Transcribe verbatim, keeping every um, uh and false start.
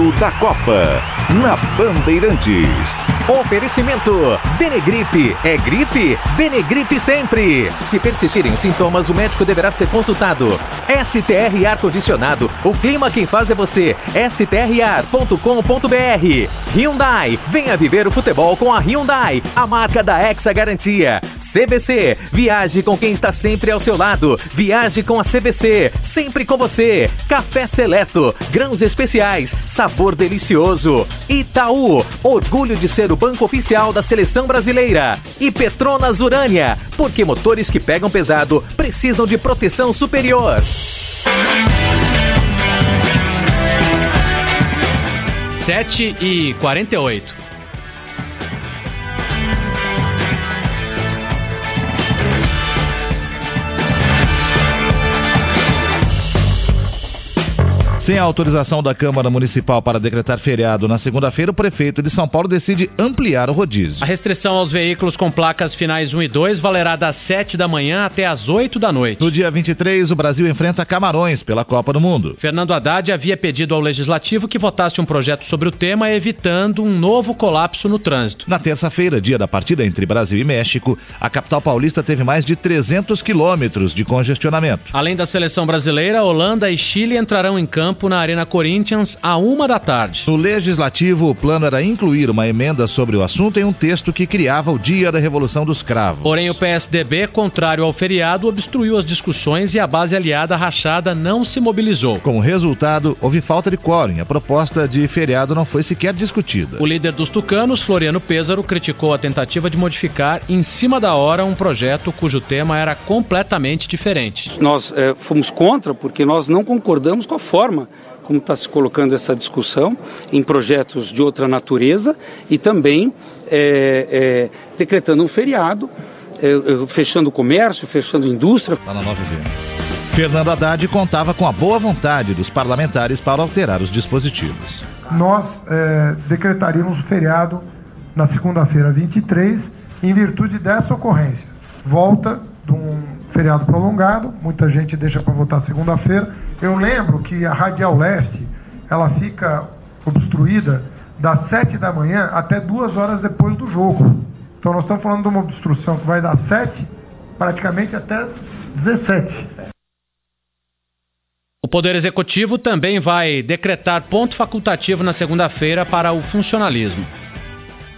jogo da Copa, na Bandeirantes. Oferecimento Benegripe. É gripe? Benegripe sempre. Se persistirem os sintomas, o médico deverá ser consultado. S T R Ar-Condicionado. O clima quem faz é você. S T R ar ponto com ponto b r. Hyundai. Venha viver o futebol com a Hyundai, a marca da Hexa Garantia. C V C. Viaje com quem está sempre ao seu lado. Viaje com a C V C. Sempre com você. Café Seleto. Grãos especiais. Sabor delicioso. Itaú. Orgulho de ser o banco oficial da Seleção Brasileira. E Petronas Urânia. Porque motores que pegam pesado precisam de proteção superior. sete e quarenta e oito. Sem a autorização da Câmara Municipal para decretar feriado na segunda-feira, o prefeito de São Paulo decide ampliar o rodízio. A restrição aos veículos com placas finais um e dois valerá das sete da manhã até as oito da noite. No dia vinte e três, o Brasil enfrenta Camarões pela Copa do Mundo. Fernando Haddad havia pedido ao Legislativo que votasse um projeto sobre o tema, evitando um novo colapso no trânsito. Na terça-feira, dia da partida entre Brasil e México, a capital paulista teve mais de trezentos quilômetros de congestionamento. Além da seleção brasileira, Holanda e Chile entrarão em campo na Arena Corinthians à uma da tarde. No Legislativo, o plano era incluir uma emenda sobre o assunto em um texto que criava o Dia da Revolução dos Cravos. Porém, o P S D B, contrário ao feriado, obstruiu as discussões e a base aliada rachada não se mobilizou. Como resultado, houve falta de quórum. A proposta de feriado não foi sequer discutida. O líder dos tucanos, Floriano Pêssaro, criticou a tentativa de modificar em cima da hora um projeto cujo tema era completamente diferente. Nós é, fomos contra porque nós não concordamos com a forma como está se colocando essa discussão em projetos de outra natureza e também é, é, decretando um feriado, é, fechando o comércio, fechando a indústria. Tá na nove V. Fernando Haddad contava com a boa vontade dos parlamentares para alterar os dispositivos. Nós é, decretaríamos o feriado na segunda-feira vinte e três em virtude dessa ocorrência. Volta de um feriado prolongado, muita gente deixa para votar segunda-feira. Eu lembro que a Radial Leste, ela fica obstruída das sete da manhã até duas horas depois do jogo. Então nós estamos falando de uma obstrução que vai das sete praticamente até as dezessete. O Poder Executivo também vai decretar ponto facultativo na segunda-feira para o funcionalismo.